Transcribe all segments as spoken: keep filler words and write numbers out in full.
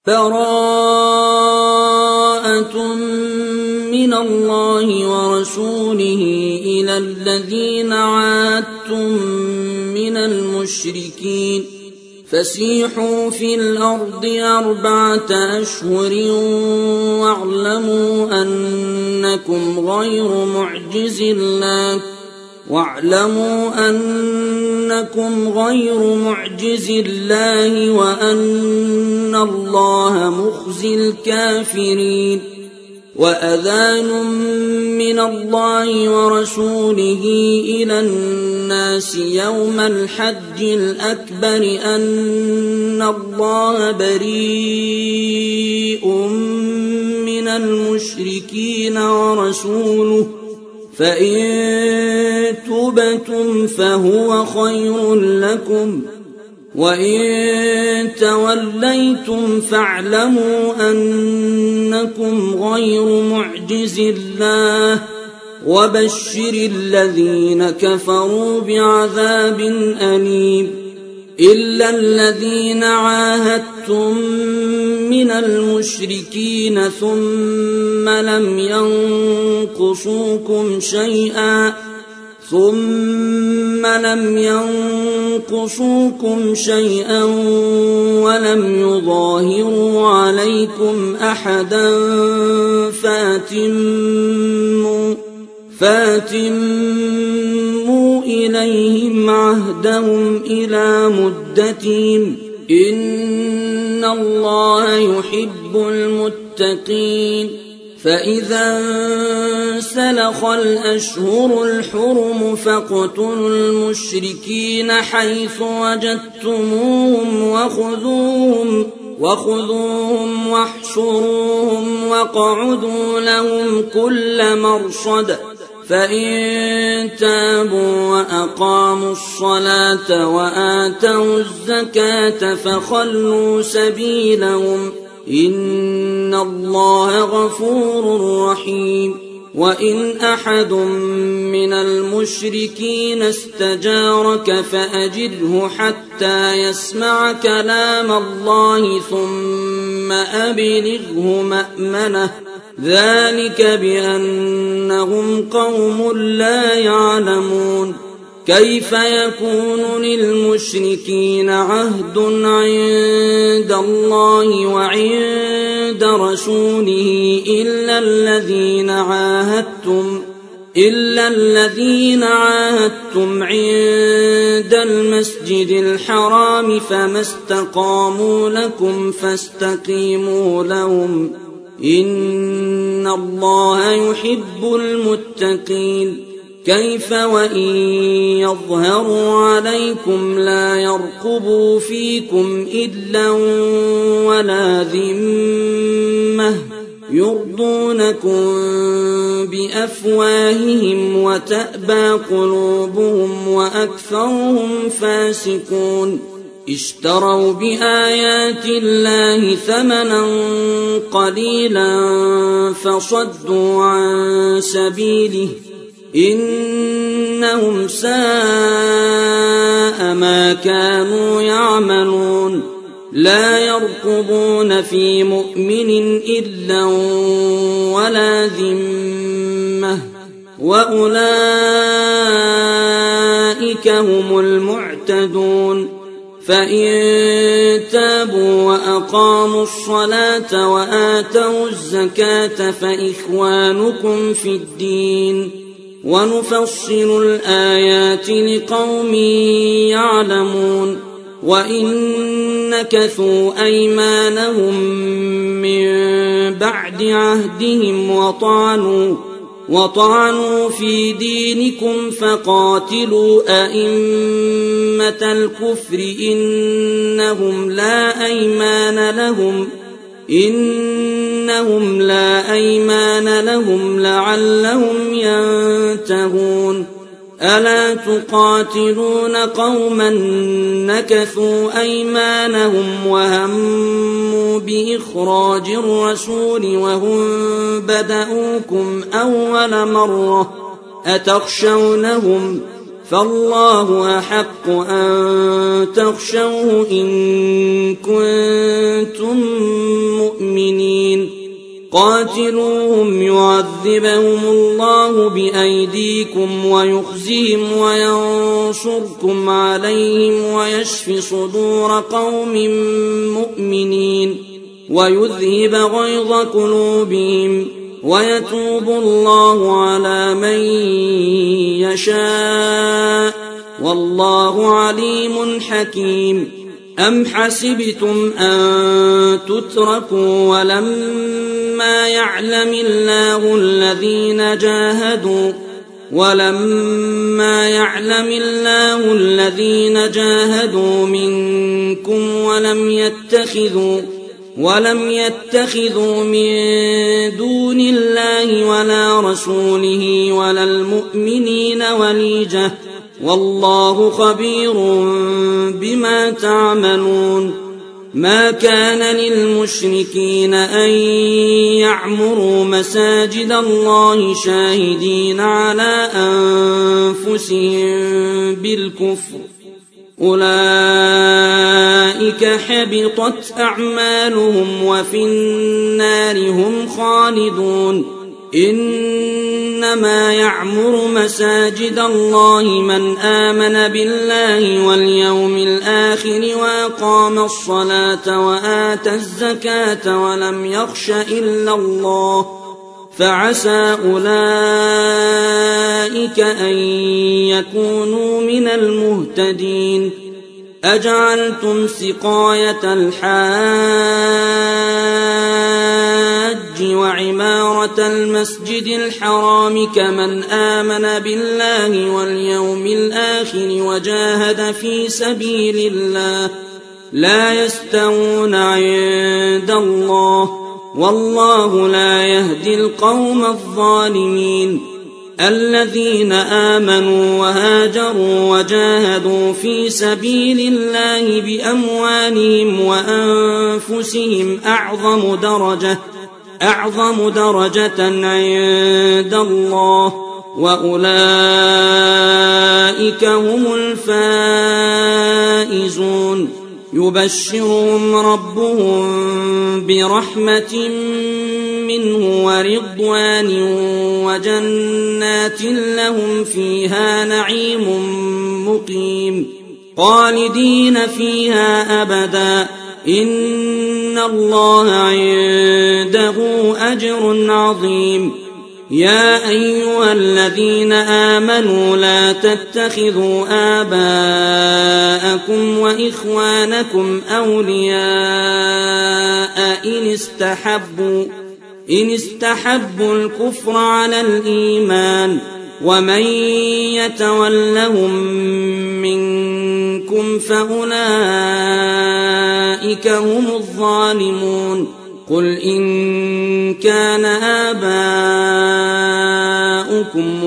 براءة من الله ورسوله إلى الذين عاهدتم من المشركين فسيحوا في الأرض أربعة أشهر واعلموا أنكم غير معجز الله واعلموا أنكم غير معجز الله وأن الله مخزي الكافرين وأذان من الله ورسوله إلى الناس يوم الحج الأكبر أن الله بريء من المشركين ورسوله فإن تبتم فهو خير لكم وإن توليتم فاعلموا أنكم غير معجز الله وبشر الذين كفروا بعذاب أليم إلا الذين عاهدتم من المشركين ثم لم ينقصوكم شيئا ثم لم ينقصوكم شيئا ولم يظاهروا عليكم أحدا فاتموا فاتموا إليهم عهدهم إلى مدتهم إن الله يحب المتقين فإذا انسلخ الأشهر الحرم فاقتلوا المشركين حيث وجدتموهم وخذوهم وخذوهم واحصروهم واقعدوا لهم كل مرصد فإن تابوا وأقاموا الصلاة وآتوا الزكاة فخلوا سبيلهم إن الله غفور رحيم وإن أحد من المشركين استجارك فأجره حتى يسمع كلام الله ثم أبلغه مأمنه ذلك بأنهم قوم لا يعلمون كيف يكون للمشركين عهد عند الله وعند رسوله إلا الذين عاهدتم إلا الذين عاهدتم عند المسجد الحرام فما استقاموا لكم فاستقيموا لهم إن الله يحب المتقين كيف وإن يظهروا عليكم لا يرقبوا فيكم إلا ولا ذمة يرضونكم بأفواههم وتأبى قلوبهم وأكثرهم فاسقون اشتروا بآيات الله ثمنا قليلا فصدوا عن سبيله إنهم ساء ما كانوا يعملون لا يرقبون في مؤمن إلا ولا ذمة وأولئك هم المعتدون فإن تابوا وأقاموا الصلاة وآتوا الزكاة فإخوانكم في الدين ونفصل الآيات لقوم يعلمون وإن نكثوا أيمانهم من بعد عهدهم وطعنوا وطعنوا في دينكم فقاتلوا أئمة الكفر إنهم لا أيمان لهم إنهم لا أيمان لهم لعلهم ينتهون ألا تقاتلون قوما نكثوا أيمانهم وهموا بإخراج الرسول وهم بدأوكم أول مرة أتخشونهم فالله أحق أن تخشوه إن كنتم مؤمنين قاتلوهم يعذبهم الله بأيديكم ويخزهم وينصركم عليهم ويشف صدور قوم مؤمنين ويذهب غيظ قلوبهم ويتوب الله على من يشاء والله عليم حكيم. أم حسبتم أن تتركوا ولما يعلم الله الذين جاهدوا ولما يعلم الله الذين جاهدوا منكم ولم يتخذوا ولم يتخذوا من دون الله ولا رسوله ولا المؤمنين وليجة والله خبير بما تعملون. ما كان للمشركين أن يعمروا مساجد الله شاهدين على أنفسهم بالكفر أولئك حبطت أعمالهم وفي النار هم خالدون. إنما يعمر مساجد الله من آمن بالله واليوم الآخر وأقام الصلاة وآتى الزكاة ولم يخش إلا الله فعسى أولئك أن يكونوا من المهتدين. أجعلتم سقاية الحاج وعمارة المسجد الحرام كمن آمن بالله واليوم الآخر وجاهد في سبيل الله لا يستوون عند الله والله لا يهدي القوم الظالمين. الذين آمنوا وهاجروا وجاهدوا في سبيل الله بأموالهم وأنفسهم أعظم درجة أعظم درجة عند الله وأولئك هم الفائزون. يبشرهم ربهم برحمة منه ورضوان وجنات لهم فيها نعيم مقيم خالدين فيها أبدا إن الله عنده أجر عظيم. يا أيها الذين آمنوا لا تتخذوا آباءكم وإخوانكم أولياء إن استحبوا إن استحبوا الكفر على الإيمان ومن يتولهم منكم فأولئك هم الظالمون. قل إن كان آباؤكم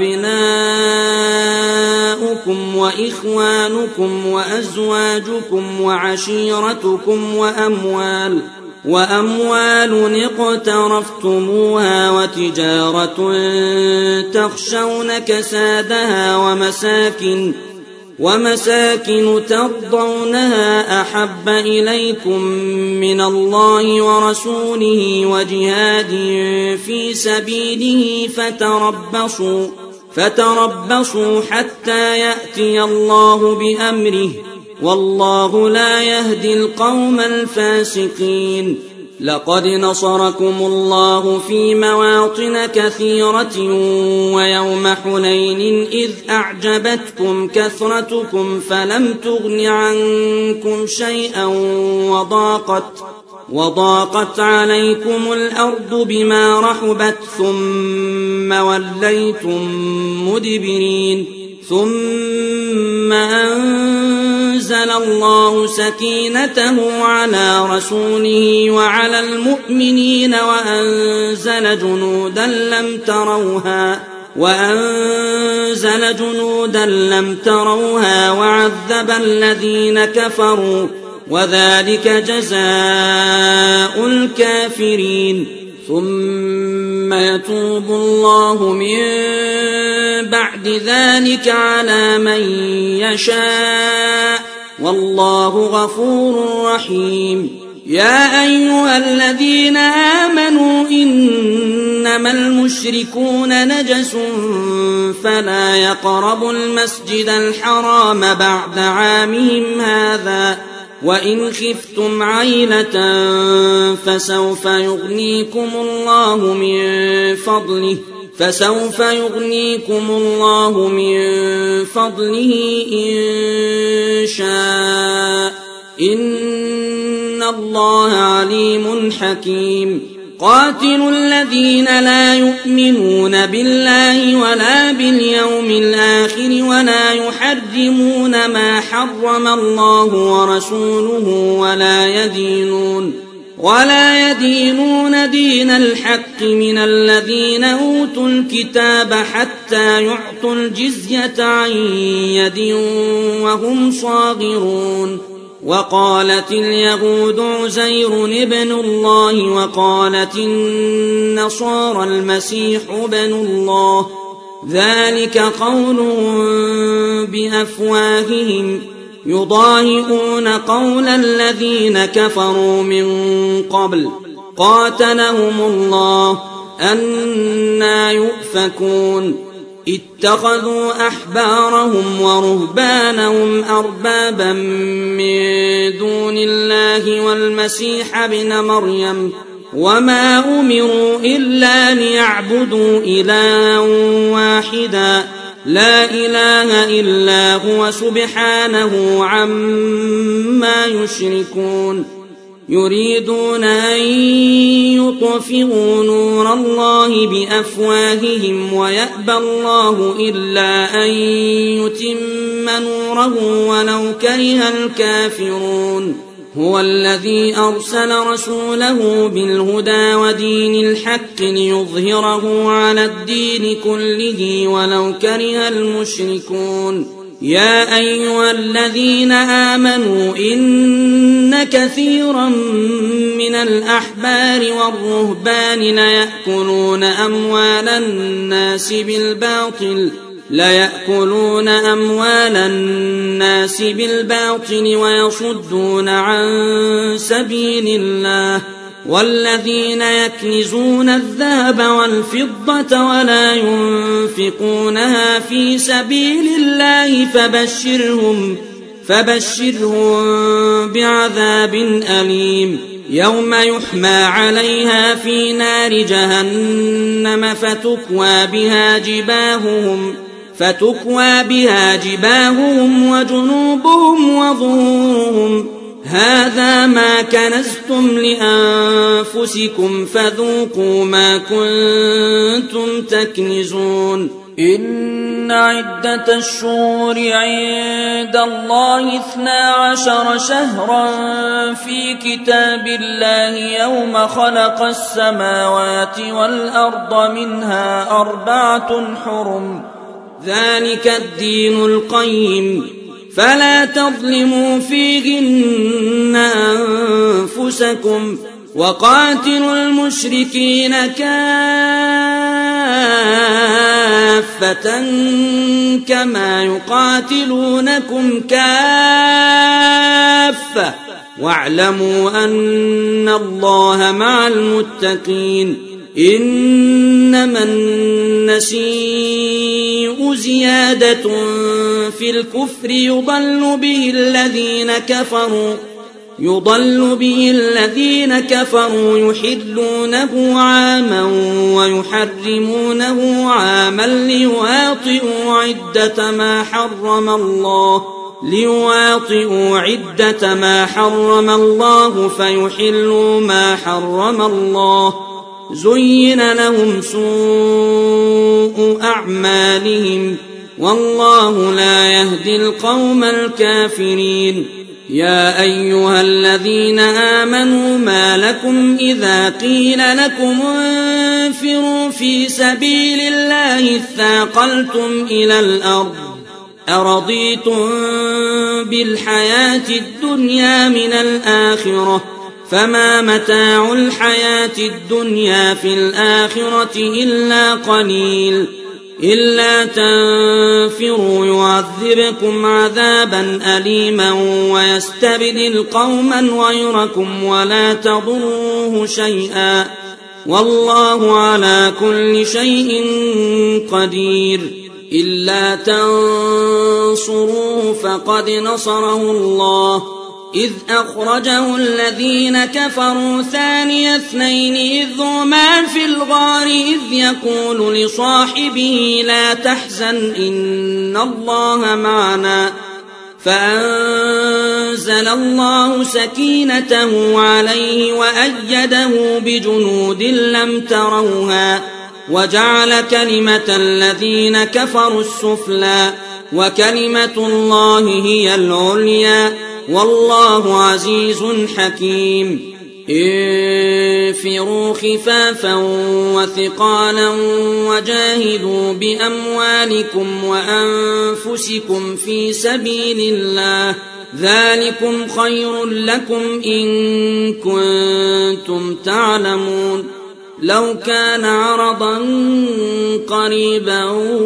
وأبناؤكم وإخوانكم وأزواجكم وعشيرتكم وأموال وأموال اقترفتموها وتجارة تخشون كسادها ومساكن ومساكن ترضونها أحب إليكم من الله ورسوله وجهاد في سبيله فتربصوا فتربصوا حتى يأتي الله بأمره والله لا يهدي القوم الفاسقين. لقد نصركم الله في مواطن كثيرة ويوم حنين إذ أعجبتكم كثرتكم فلم تغن عنكم شيئا وضاقت وضاقت عليكم الأرض بما رحبت ثم وليتم مدبرين. ثم أنزل الله سكينته على رسوله وعلى المؤمنين وأنزل جنودا لم تروها وأنزل جنودا لم تروها وعذب الذين كفروا وذلك جزاء الكافرين. ثم ثم يتوب الله من بعد ذلك على من يشاء والله غفور رحيم. يا أيها الذين آمنوا إنما المشركون نجس فلا يقربوا المسجد الحرام بعد عامهم هذا وإن خفتم عيلة فسوف يغنيكم الله من فضله فسوف يغنيكم الله من فضله إن شاء إن الله عليم حكيم. قاتلوا الذين لا يؤمنون بالله ولا باليوم الآخر ولا يحرمون ما حرم الله ورسوله ولا يدينون ولا يدينون دين الحق من الذين أوتوا الكتاب حتى يعطوا الجزية عن يد وهم صاغرون. وقالت اليهود عزير ابن الله وقالت النصارى المسيح ابن الله ذلك قولهم بأفواههم يضاهئون قول الذين كفروا من قبل قاتلهم الله أنى يؤفكون. اتخذوا أحبارهم ورهبانهم أربابا من دون الله والمسيح ابن مريم وما أمروا إلا ليعبدوا إلها واحدا لا إله إلا هو سبحانه عما يشركون. يريدون أن يطفئوا نور الله بأفواههم ويأبى الله إلا أن يتم نوره ولو كره الكافرون. هو الذي أرسل رسوله بالهدى ودين الحق ليظهره على الدين كله ولو كره المشركون. يا أيها الذين آمنوا إن كثيرا من الأحبار والرهبان ليأكلون أموال الناس بالباطل ليأكلون أموال الناس بالباطل ويصدون عن سبيل الله والذين يكنزون الذهب والفضة ولا ينفقونها في سبيل الله فبشرهم فبشرهم بعذاب أليم. يوم يحمى عليها في نار جهنم فتكوى بها جباههم فتكوى بها جباههم وجنوبهم وظهورهم هذا ما كنزتم لأنفسكم فذوقوا ما كنتم تكنزون. إن عدة الشهور عند الله اثنا عشر شهرا في كتاب الله يوم خلق السماوات والأرض منها أربعة حرم ذلك الدين القيم فلا تظلموا فيهن أنفسكم وقاتلوا المشركين كافة كما يقاتلونكم كافة واعلموا أن الله مع المتقين. إنما النسيء زيادة في الكفر يضل به الذين كفروا يضل به الذين كفروا يحلونه عاما ويحرمونه عاما ليواطئوا عدة ما حرم الله ليواطئوا عدة ما حرم الله فيحلوا ما حرم الله. زين لهم سوء أعمالهم والله لا يهدي القوم الكافرين. يا أيها الذين آمنوا ما لكم إذا قيل لكم انفروا في سبيل الله اثاقلتم إلى الأرض أرضيتم بالحياة الدنيا من الآخرة فما متاع الحياة الدنيا في الآخرة إلا قليل إلا تنفروا يعذبكم عذابا أليما ويستبدل قوما غيركم ولا تضروه شيئا والله على كل شيء قدير إلا تنصروه فقد نصره الله إذ أخرجه الذين كفروا ثاني اثنين إذ هما في الغار إذ يقول لصاحبه لا تحزن إن الله معنا فأنزل الله سكينته عليه وأيده بجنود لم تروها وجعل كلمة الذين كفروا السفلى وكلمة الله هي العليا والله عزيز حكيم انفروا خفافا وثقالا وجاهدوا بأموالكم وأنفسكم في سبيل الله ذلكم خير لكم إن كنتم تعلمون لو كان عرضا قريبا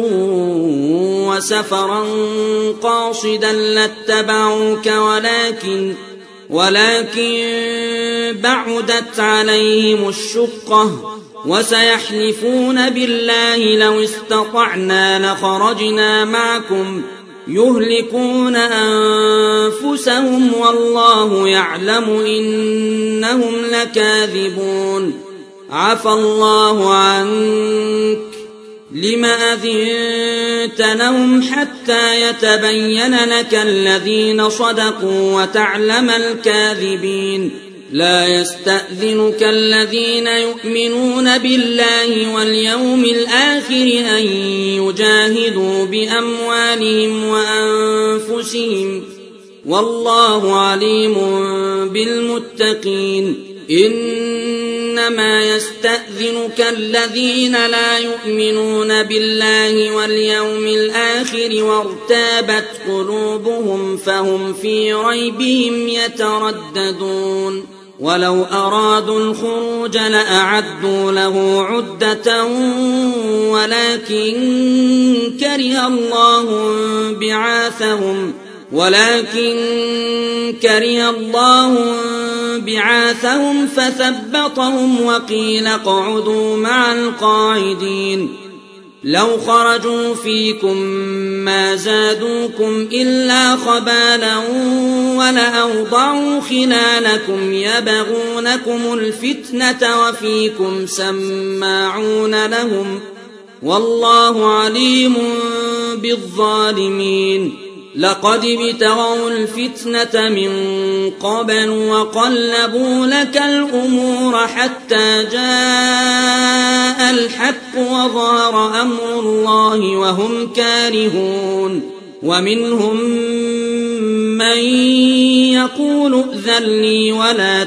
وسفرا قاصدا لاتبعوك ولكن ولكن بعدت عليهم الشقة وسيحلفون بالله لو استطعنا لخرجنا معكم يهلكون أنفسهم والله يعلم إنهم لكاذبون عفى الله عنك لم أذنت لهم حتى يتبين لك الذين صدقوا وتعلم الكاذبين لا يستأذنك الذين يؤمنون بالله واليوم الآخر أن يجاهدوا بأموالهم وأنفسهم والله عليم بالمتقين إنما يستأذنك الذين لا يؤمنون بالله واليوم الآخر وارتابت قلوبهم فهم في ريبهم يترددون ولو أرادوا الخروج لأعدوا له عدة ولكن كره الله بعاثهم ولكن كره الله بعاثهم فثبطهم وقيل اقعدوا مع القاعدين لو خرجوا فيكم ما زادوكم إلا خبالا ولأوضعوا خلالكم يبغونكم الفتنة وفيكم سماعون لهم والله عليم بالظالمين لقد ابتغوا الفتنة من قبل وقلبوا لك الأمور حتى جاء الحق وظهر أمر الله وهم كارهون ومنهم من يقول ائذن لي ولا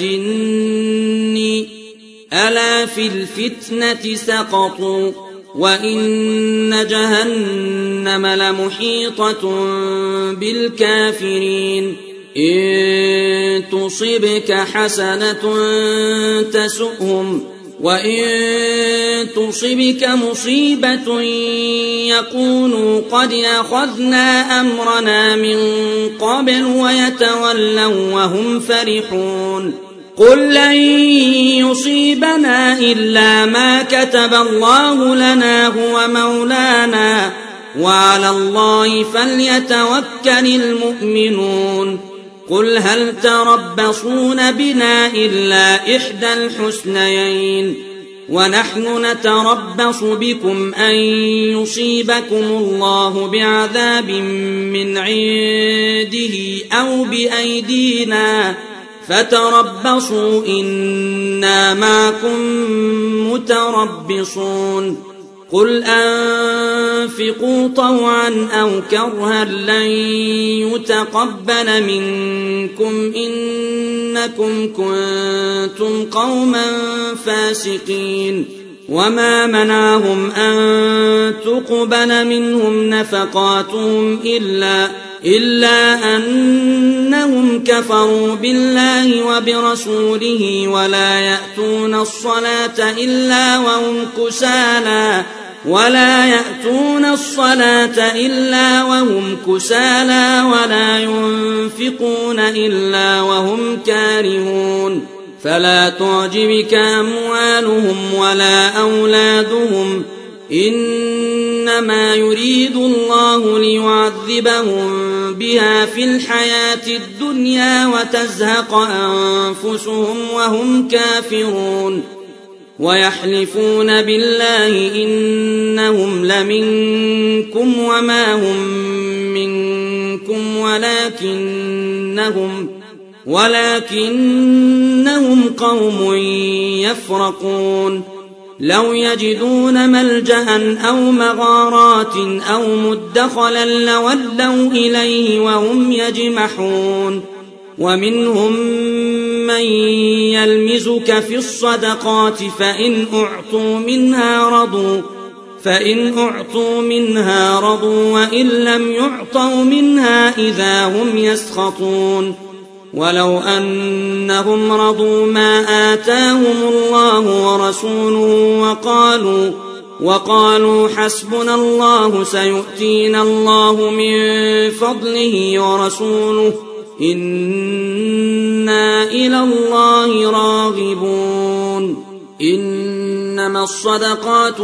تفتني ألا في الفتنة سقطوا وإن جهنم لمحيطة بالكافرين إن تصبك حسنة تسؤهم وإن تصبك مصيبة يقولوا قد أخذنا أمرنا من قبل ويتولوا وهم فرحون قل لن يصيبنا إلا ما كتب الله لنا هو مولانا وعلى الله فليتوكل المؤمنون قل هل تربصون بنا إلا إحدى الحسنيين ونحن نتربص بكم أن يصيبكم الله بعذاب من عنده أو بأيدينا فتربصوا إنا معكم متربصون قل أنفقوا طوعا أو كرها لن يتقبل منكم إنكم كنتم قوما فاسقين وما منعهم أن تقبل منهم نفقاتهم إلا إلا أنهم كفروا بالله وبرسوله ولا يأتون الصلاة إلا وهم كسالى ولا يأتون الصلاة إلا وهم كسالى ولا ينفقون إلا وهم كارهون فلا تعجبك أموالهم ولا أولادهم إنما يريد الله ليعذبهم بها في الحياة الدنيا وتزهق أنفسهم وهم كافرون ويحلفون بالله إنهم لمنكم وما هم منكم ولكنهم ولكنهم قوم يفرقون لو يجدون ملجأ أو مغارات أو مدخلا لولوا إليه وهم يجمحون ومنهم من يلمزك في الصدقات فإن أعطوا منها رضوا فإن أعطوا منها رضوا وإن لم يعطوا منها إذا هم يسخطون ولو أنهم رضوا ما آتاهم الله ورسوله وقالوا وقالوا حسبنا الله سيؤتينا الله من فضله ورسوله إنا إلى الله راغبون إنما الصدقات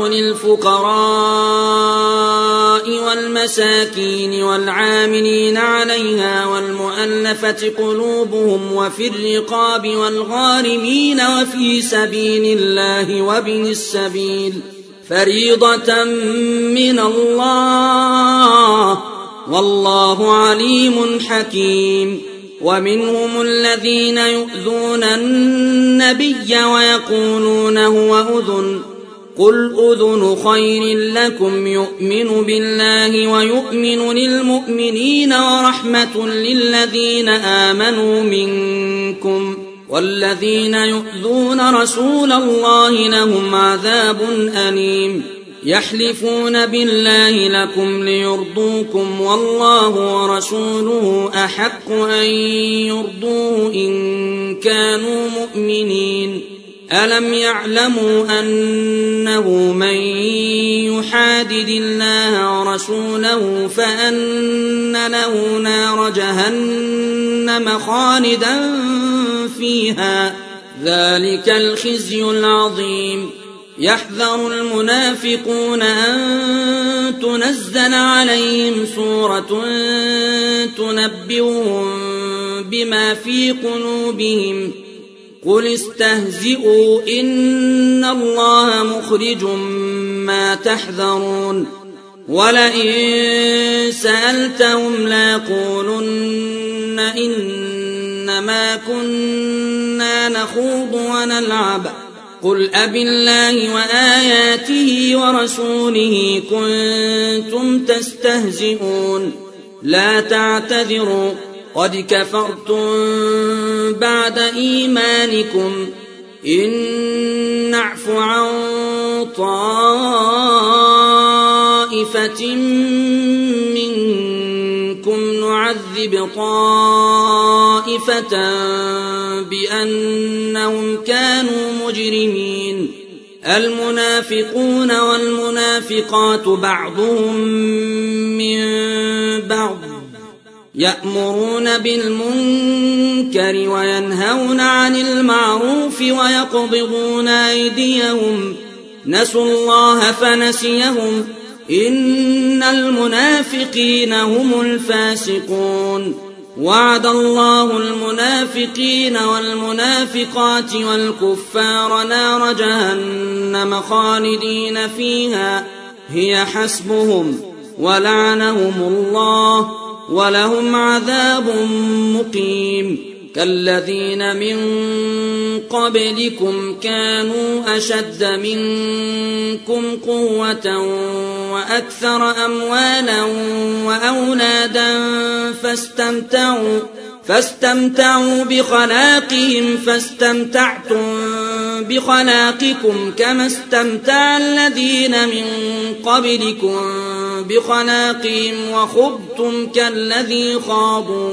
للفقراء والمساكين والعاملين عليها والمؤلفة قلوبهم وفي الرقاب والغارمين وفي سبيل الله وابن السبيل فريضة من الله والله عليم حكيم ومنهم الذين يؤذون النبي ويقولون هو أذن قل أذن خير لكم يؤمن بالله ويؤمن للمؤمنين ورحمة للذين آمنوا منكم والذين يؤذون رسول الله لهم عذاب أليم يحلفون بالله لكم ليرضوكم والله ورسوله أحق أن يرضوه إن كانوا مؤمنين ألم يعلموا أنه من يحادد الله ورسوله فأن له نار جهنم خالدا فيها ذلك الخزي العظيم يحذر المنافقون أن تنزل عليهم سورة تنبئهم بما في قلوبهم قل استهزئوا إن الله مخرج ما تحذرون ولئن سألتهم ليقولن إنما كنا نخوض ونلعب قل أبالله وآياته ورسوله كنتم تستهزئون لا تعتذروا قد كفرتم بعد إيمانكم إن نعف عن طائفة منكم نعذب طائفة بأنهم كانوا مجرمين المنافقون والمنافقات بعضهم من بعض يأمرون بالمنكر وينهون عن المعروف ويقبضون أيديهم نسوا الله فنسيهم إن المنافقين هم الفاسقون وعد الله المنافقين والمنافقات والكفار نار جهنم خالدين فيها هي حسبهم ولعنهم الله ولهم عذاب مقيم كالذين من قبلكم كانوا أشد منكم قوة وأكثر أموالا وأولادا فاستمتعوا فاستمتعوا بخلاقهم فاستمتعتم بخلاقكم كما استمتع الذين من قبلكم بخلاقهم وخضتم كالذي خاضوا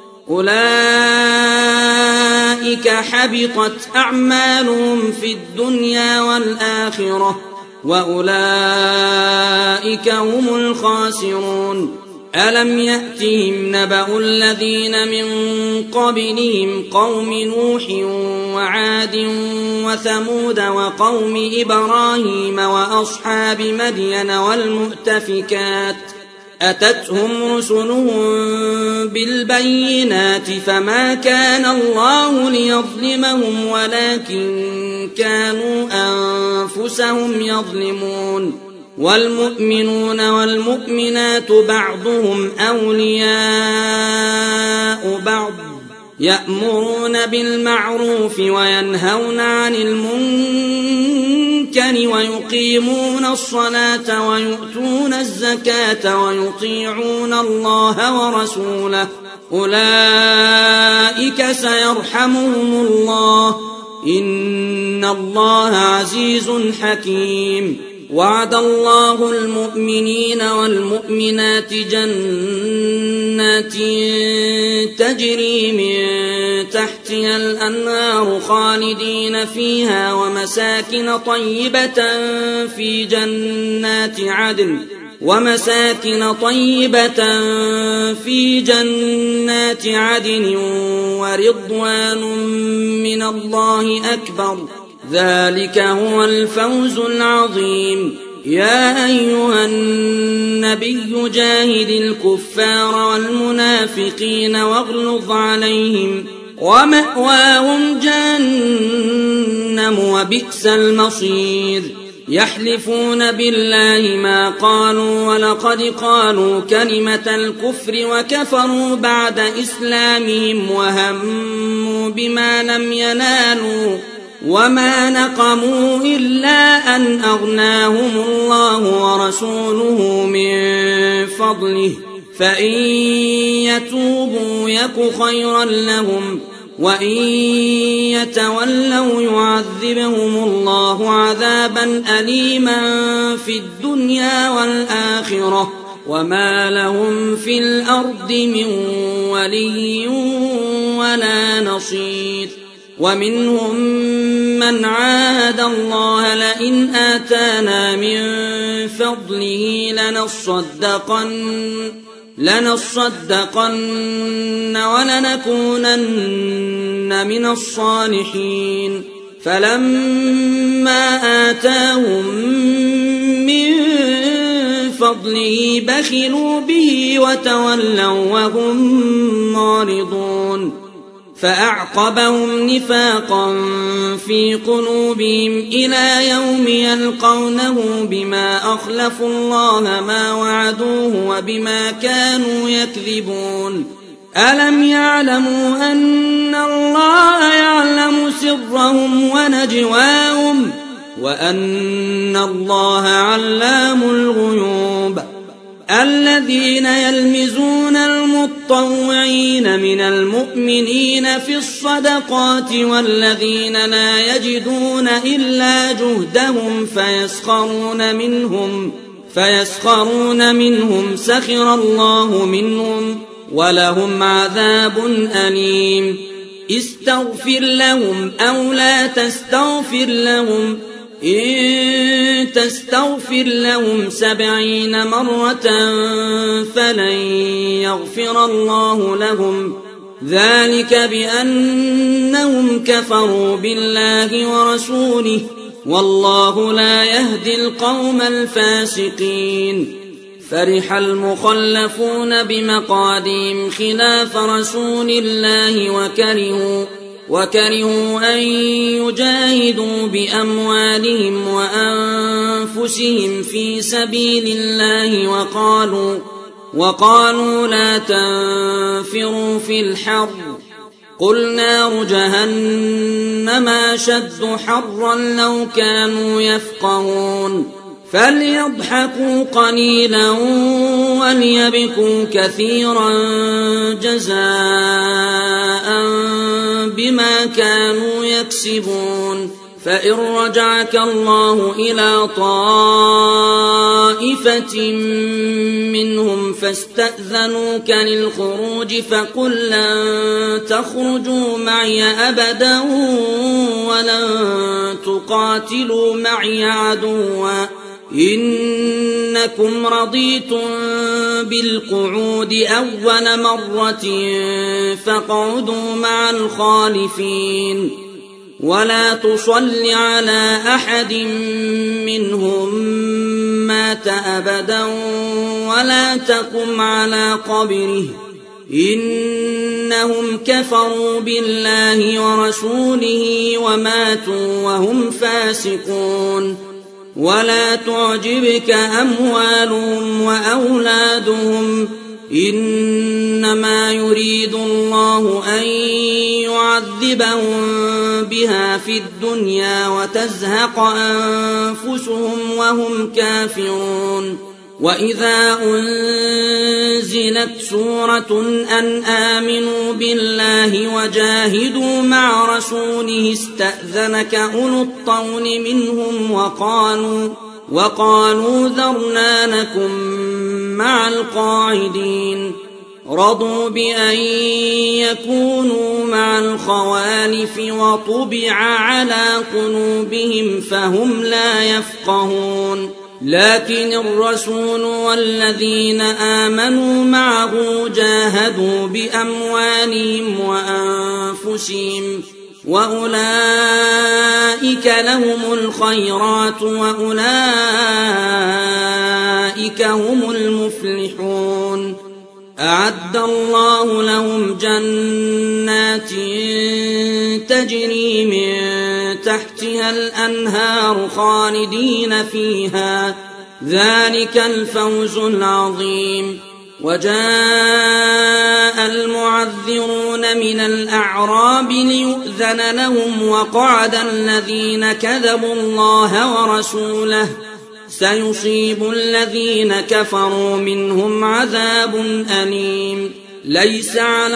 أولئك حبطت أعمالهم في الدنيا والآخرة وأولئك هم الخاسرون. ألم يأتهم نبأ الذين من قبلهم قوم نوح وعاد وثمود وقوم إبراهيم وأصحاب مدين والمؤتفكات أتتهم رسلهم بالبينات فما كان الله ليظلمهم ولكن كانوا أنفسهم يظلمون. والمؤمنون والمؤمنات بعضهم أولياء بعض يأمرون بالمعروف وينهون عن المنكر ويقيمون الصلاة ويؤتون الزكاة ويطيعون الله ورسوله أولئك سيرحمهم الله إن الله عزيز حكيم. وعد الله المؤمنين والمؤمنات جنات تجري من تحتها الأنهار خالدين فيها ومساكن طيبة في جنات عدن ومساكن طيبة في جنات عدن ورضوان من الله أكبر ذلك هو الفوز العظيم. يا أيها النبي جاهد الكفار والمنافقين واغلظ عليهم ومأواهم جهنم وبئس المصير. يحلفون بالله ما قالوا ولقد قالوا كلمة الكفر وكفروا بعد إسلامهم وهموا بما لم ينالوا وما نقموا إلا أن أغناهم الله ورسوله من فضله فإن يتوبوا يك خيرا لهم وإن يتولوا يعذبهم الله عذابا أليما في الدنيا والآخرة وما لهم في الأرض من ولي ولا نصير. ومنهم من عاهد الله لئن آتانا من فضله لنصدقن لنصدقن ولنكونن من الصالحين فلما آتاهم من فضله بخلوا به وتولوا وهم معرضون. فأعقبهم نفاقا في قلوبهم إلى يوم يلقونه بما أخلفوا الله ما وعدوه وبما كانوا يكذبون. ألم يعلموا أن الله يعلم سرهم ونجواهم وأن الله علام الغيوب. الذين يلمزون المطوعين من المؤمنين في الصدقات والذين لا يجدون إلا جهدهم فيسخرون منهم فيسخرون منهم سخر الله منهم ولهم عذاب أليم. استغفر لهم أو لا تستغفر لهم إن تستغفر لهم سبعين مرة فلن يغفر الله لهم ذلك بأنهم كفروا بالله ورسوله والله لا يهدي القوم الفاسقين. فرح المخلفون بمقادهم خلاف رسول الله وكرهوا وكرهوا أن يجاهدوا بأموالهم وأنفسهم في سبيل الله وقالوا وقالوا لا تنفروا في الحر قل نار جهنم أشد حرا لو كانوا يفقهون. فليضحكوا قليلا وليبكوا كثيرا جزاء بما كانوا يكسبون. فإن رجعك الله إلى طائفة منهم فاستأذنوك للخروج فقل لن تخرجوا معي أبدا ولن تقاتلوا معي عدوا إنكم رضيتم بالقعود أول مرة فاقعدوا مع الخالفين. ولا تصل على أحد منهم مات أبدا ولا تقم على قبره إنهم كفروا بالله ورسوله وماتوا وهم فاسقون. ولا تعجبك أموالهم وأولادهم إنما يريد الله أن يعذبهم بها في الدنيا وتزهق أنفسهم وهم كافرون. وإذا أنزلت سورة أن آمنوا بالله وجاهدوا مع رسوله استأذنك أولو الطول منهم وقالوا وقالوا ذرنا نكن مع القاعدين. رضوا بأن يكونوا مع الخوالف وطبع على قلوبهم فهم لا يفقهون. لكن الرسول والذين آمنوا معه جاهدوا بأموالهم وأنفسهم وأولئك لهم الخيرات وأولئك هم المفلحون. أعد الله لهم جنات تجري من تحتها الأنهار خالدين فيها ذلك الفوز العظيم. وجاء المعذرون من الأعراب ليؤذن لهم وقعد الذين كذبوا الله ورسوله سيصيب الذين كفروا منهم عذاب أليم. ليس على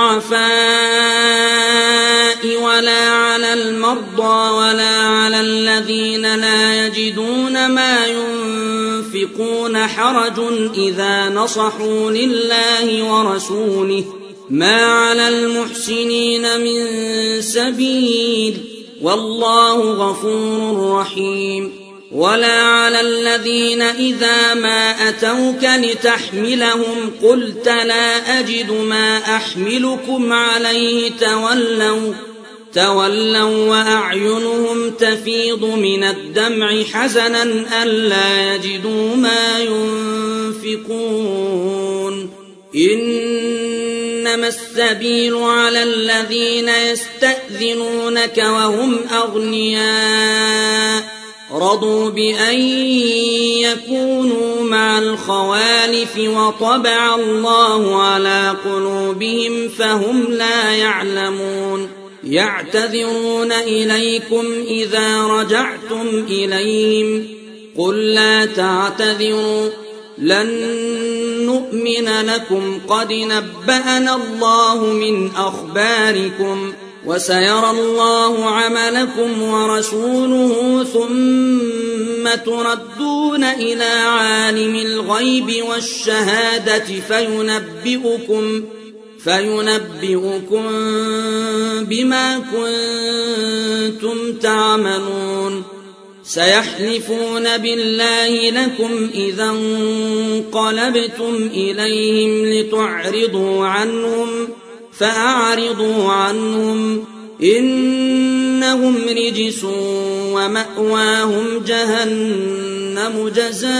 الضعفاء ولا على المرضى ولا على الذين لا يجدون ما ينفقون حرج إذا نصحوا لله ورسوله ما على المحسنين من سبيل والله غفور رحيم. ولا على الذين إذا ما أتوك لتحملهم قلت لا أجد ما أحملكم عليه تولوا تولوا وأعينهم تفيض من الدمع حزنا ألا يجدوا ما ينفقون. إنما السبيل على الذين يستأذنونك وهم أغنياء رضوا بأن يكونوا مع الخوالف وطبع الله على قلوبهم فهم لا يعلمون. يعتذرون إليكم إذا رجعتم إليهم قل لا تعتذروا لن نؤمن لكم قد نبأنا الله من أخباركم وسيرى الله عملكم ورسوله ثم تردون إلى عالم الغيب والشهادة فينبئكم فينبئكم بما كنتم تعملون. سيحلفون بالله لكم إذا انقلبتم إليهم لتعرضوا عنهم فأعرضوا عنهم إنهم رجس ومأواهم جهنم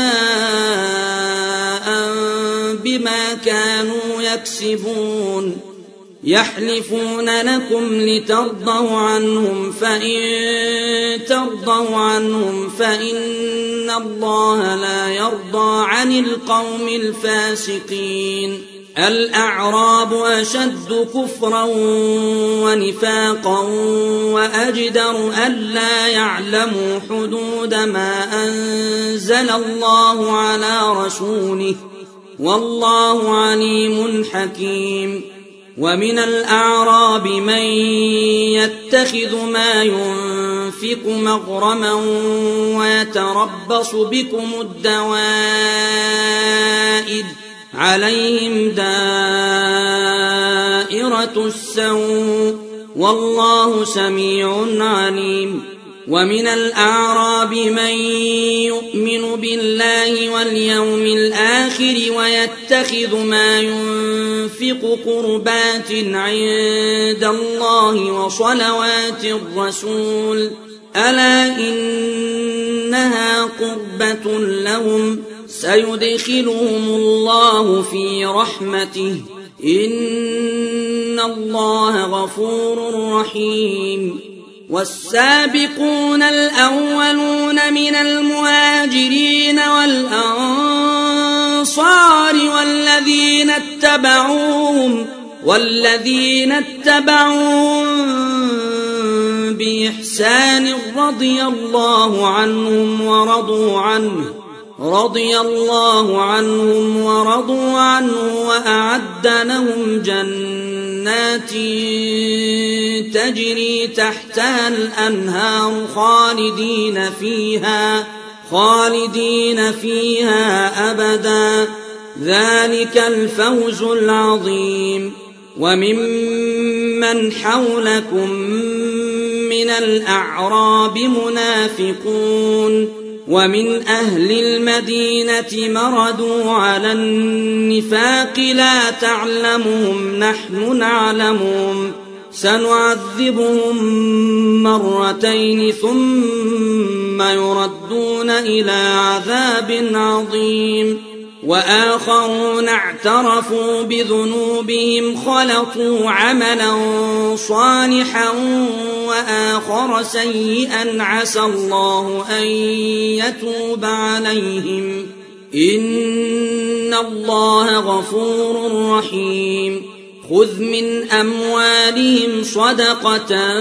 جزاء بما كانوا يكسبون. يحلفون لكم لترضوا عنهم فإن ترضوا عنهم فإن الله لا يرضى عن القوم الفاسقين. الأعراب أشد كفرا ونفاقا وأجدر ألا يعلموا حدود ما أنزل الله على رسوله والله عليم حكيم. ومن الأعراب من يتخذ ما ينفق مغرما ويتربص بكم الدوائر عليهم دائرة السوء والله سميع عليم. ومن الأعراب من يؤمن بالله واليوم الآخر ويتخذ ما ينفق قربات عند الله وصلوات الرسول ألا إنها قربة لهم سيدخلهم الله في رحمته إن الله غفور رحيم. والسابقون الأولون من المهاجرين والأنصار والذين اتبعوهم والذين اتبعوهم بإحسان رضي الله عنهم ورضوا عنه رضي الله عنهم ورضوا عنه وأعد لهم جنات تجري تحتها الأنهار خالدين فيها خالدين فيها أبدا ذلك الفوز العظيم. وممن حولكم من الأعراب منافقون ومن أهل المدينة مردوا على النفاق لا تعلمهم نحن نعلمهم سنعذبهم مرتين ثم يردون إلى عذاب عظيم. وآخرون اعترفوا بذنوبهم خلطوا عملا صالحا وآخر سيئا عسى الله أن يتوب عليهم إن الله غفور رحيم. خذ من أموالهم صدقة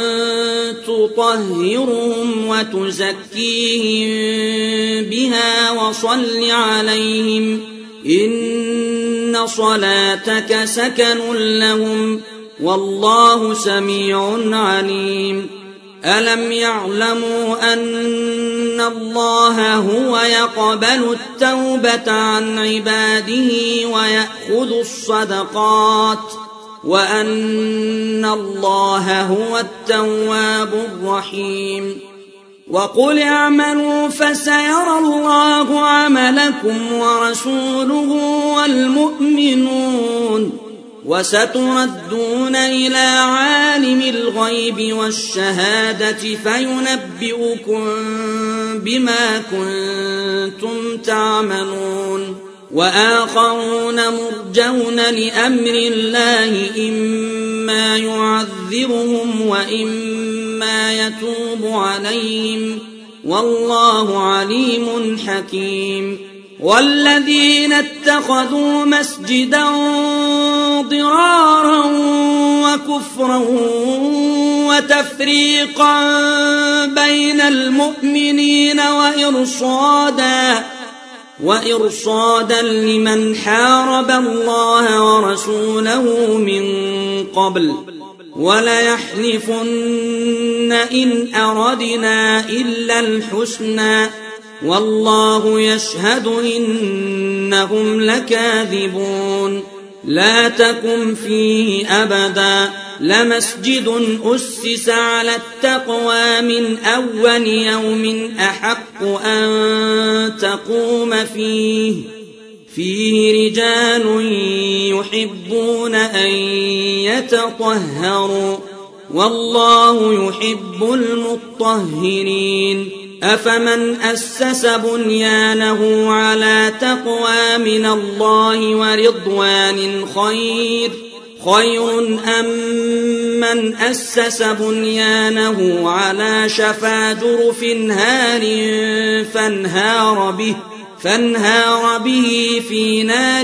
تطهرهم وتزكيهم بها وصل عليهم إن صلاتك سكن لهم والله سميع عليم. ألم يعلموا أن الله هو يقبل التوبة عن عباده ويأخذ الصدقات وأن الله هو التواب الرحيم. وقل اعملوا فسيرى الله عملكم ورسوله والمؤمنون وستردون إلى عالم الغيب والشهادة فينبئكم بما كنتم تعملون. وآخرون مرجون لأمر الله إما يعذبهم وإما يتوب عليهم والله عليم حكيم. والذين اتخذوا مسجدا ضرارا وكفرا وتفريقا بين المؤمنين وإرصادا وإرصادا لمن حارب الله ورسوله من قبل وليحلفن إن أردنا إلا الحسنى والله يشهد إنهم لكاذبون. لا تكن فيه أبدا لمسجد أسس على التقوى من أول يوم أحق أن تقوم فيه فيه رجال يحبون أن يتطهروا والله يحب المطهرين. أفمن أسس بنيانه على تقوى من الله ورضوان خير خير أم من أسس بنيانه على شفا جرف هار فانهار به فانهار به في نار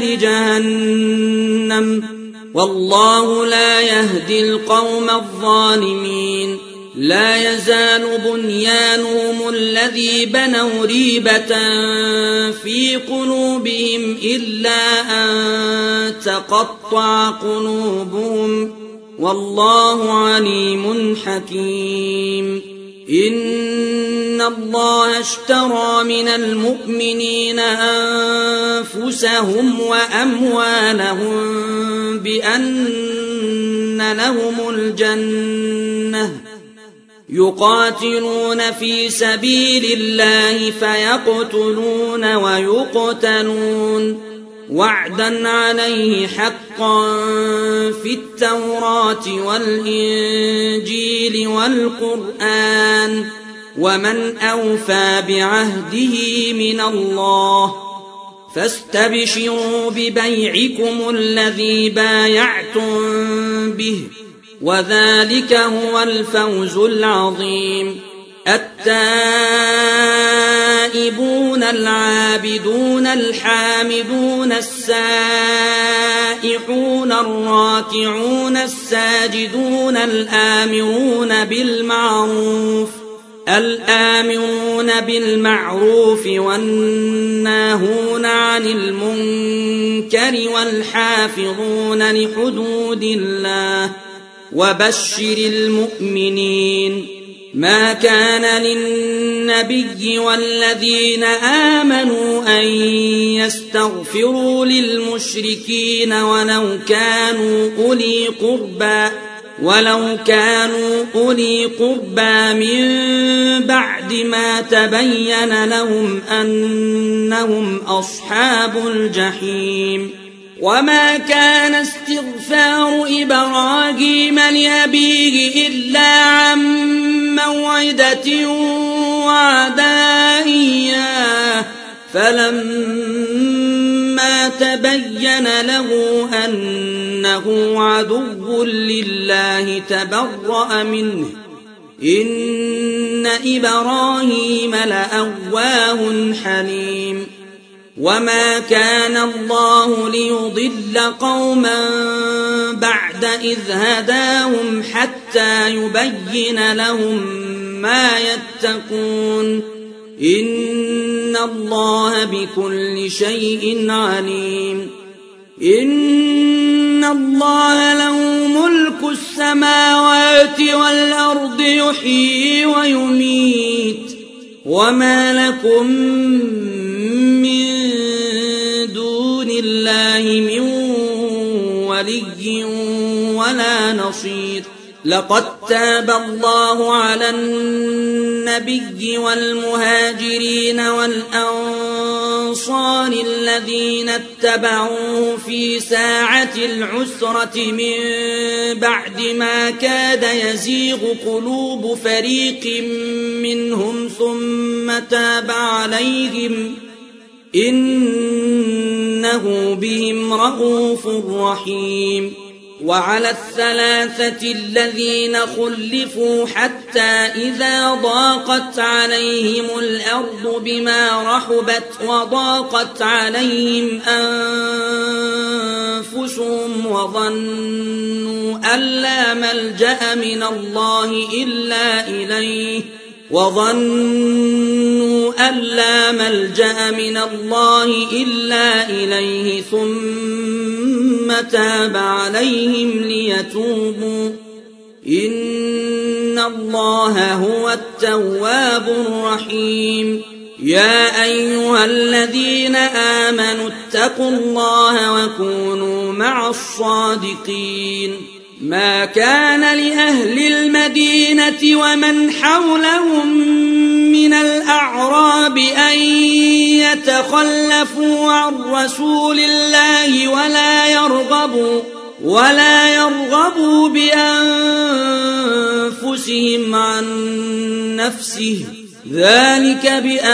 جهنم والله لا يهدي القوم الظالمين لا يزال بنيانهم الذي بنوا ريبة في قلوبهم إلا أن تقطع قلوبهم والله عليم حكيم إن الله اشترى من المؤمنين أنفسهم وأموالهم بأن لهم الجنة يقاتلون في سبيل الله فيقتلون ويقتلون وعدا عليه حقا في التوراة والإنجيل والقرآن ومن أوفى بعهده من الله فاستبشروا ببيعكم الذي بايعتم به وذلك هو الفوز العظيم التائبون العابدون الحامدون السائحون الراكعون الساجدون الآمرون بالمعروف الآمرون بالمعروف والناهون عن المنكر والحافظون لحدود الله وبشر المؤمنين ما كان للنبي والذين آمنوا أن يستغفروا للمشركين ولو كانوا أولي قربى ولو كانوا أولي قربى من بعد ما تبين لهم أنهم أصحاب الجحيم وما كان استغفار إبراهيم لأبيه إلا عن موعدة وعدها إياه فلما تبين له أنه عدو لله تبرأ منه إن إبراهيم لأواه حليم وما كان الله ليضل قوما بعد إذ هداهم حتى يبين لهم ما يتقون إن الله بكل شيء عليم إن الله له ملك السماوات والأرض يحيي ويميت وما لكم من دون الله من ولي ولا نصير لقد تاب الله على النبي والمهاجرين والأنصار الذين اتبعوه في ساعة العسرة من بعد ما كاد يزيغ قلوب فريق منهم ثم تاب عليهم إنه بهم رءوف رحيم وعلى الثلاثة الذين خلفوا حتى إذا ضاقت عليهم الأرض بما رحبت وضاقت عليهم أنفسهم وظنوا أن لا ملجأ من الله إلا إليه وظنوا أن لا ملجأ من الله إلا إليه ثم تاب عليهم ليتوبوا إن الله هو التواب الرحيم يا أيها الذين آمنوا اتقوا الله وكونوا مع الصادقين ما كان لأهل المدينة ومن حولهم من الأعراب أن يتخلفوا عن رسول الله ولا يرغبوا ولا يرغبوا بأنفسهم عن نفسه ذلك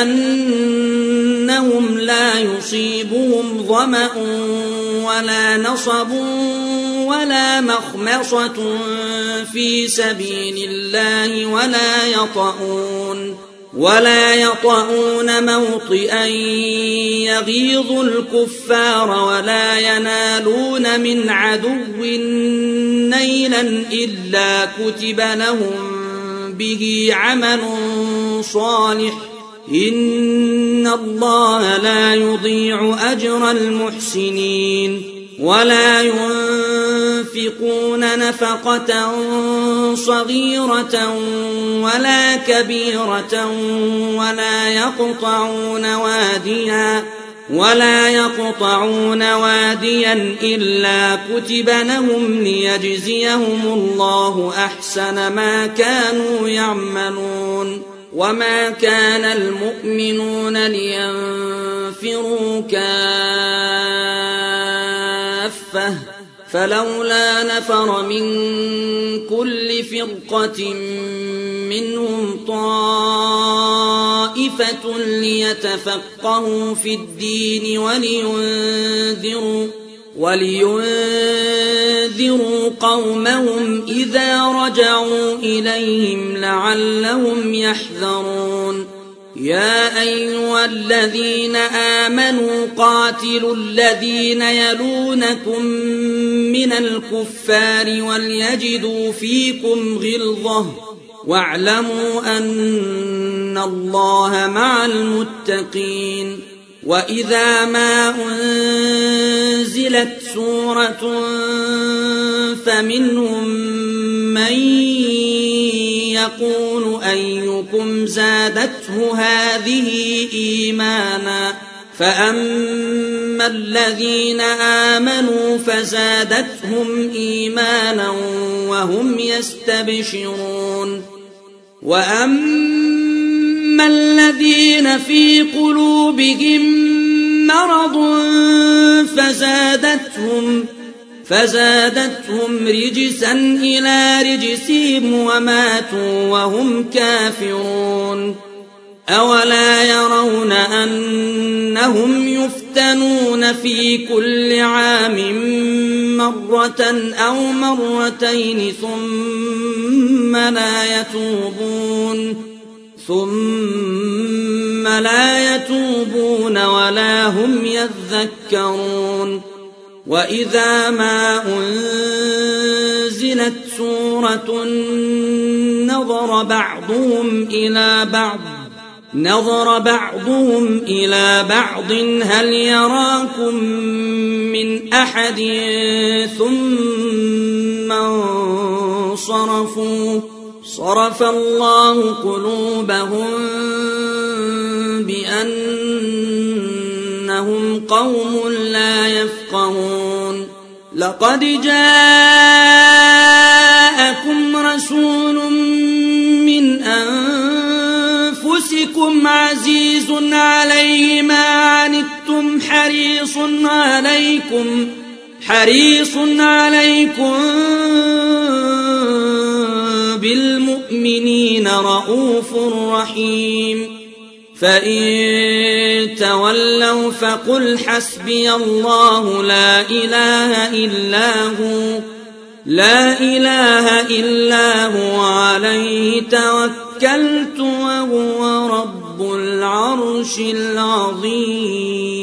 بأنهم لا يصيبهم ظمأ ولا نصب ولا مخمصة في سبيل الله ولا يطؤون ولا يطؤون موطئا يغيظ الكفار ولا ينالون من عدو نيلا إلا كتب لهم به عمل صالح إن الله لا يضيع أجر المحسنين ولا ينفقون نفقة صغيرة ولا كبيرة ولا يقطعون واديا ولا يقطعون واديا إلا كتب لهم ليجزيهم الله أحسن ما كانوا يعملون وما كان المؤمنون لينفروا كافة فلولا نفر من كل فرقة منهم طائفة ليتفقهوا في الدين ولينذروا ولينذروا قومهم إذا رجعوا إليهم لعلهم يحذرون يا أيها الذين آمنوا قاتلوا الذين يلونكم من الكفار وليجدوا فيكم غلظة واعلموا أن الله مع المتقين وإذا ما أنزلت سورة فمنهم من يقول أيكم زادته هذه إيمانا فأما الذين آمنوا فزادتهم إيمانا وهم يستبشرون وأما الذين في قلوبهم مرض فزادتهم فزادتهم رجسا إلى رجسهم وماتوا وهم كافرون أولا يرون أنهم يفتنون في كل عام مرة أو مرتين ثم لا يتوبون ثم لا يتوبون ولا هم يذكرون وإذا ما أنزلت سورة نظر بعضهم إلى بعض نظر بعضهم إلى بعض هل يراكم من أحد ثم انصرفوا صرف الله قلوبهم بأنهم قوم لا يفقهون لقد جاءكم رسول من أنفسكم عزيز عليه ما عنتم حريص عليكم حريص عليكم بالمؤمنين رؤوف رحيم فإن تولوا فقل حسبي الله لا إله إلا هو لا إله إلا هو عليه توكلت وهو رب العرش العظيم.